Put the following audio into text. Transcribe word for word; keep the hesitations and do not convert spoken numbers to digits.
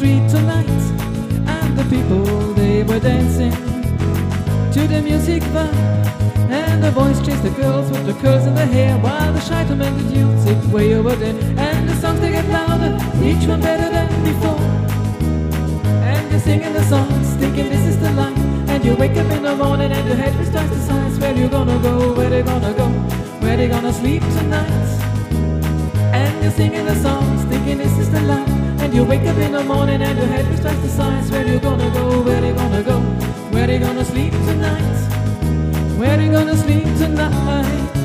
street tonight, and the people, they were dancing to the music vibe. And the boys chased the girls with the curls in their hair, while the shy tormented youth sit way over there. And the songs, they get louder, each one better than before. And you're singing the songs, thinking this is the life. And you wake up in the morning and your head starts to size. Where you gonna go, where they gonna go, where they gonna sleep tonight? And you're singing the songs, thinking this is the life. And you wake up in the morning and your head starts to size. Where you gonna go, where they gonna go, where they gonna sleep tonight? Where they gonna sleep tonight?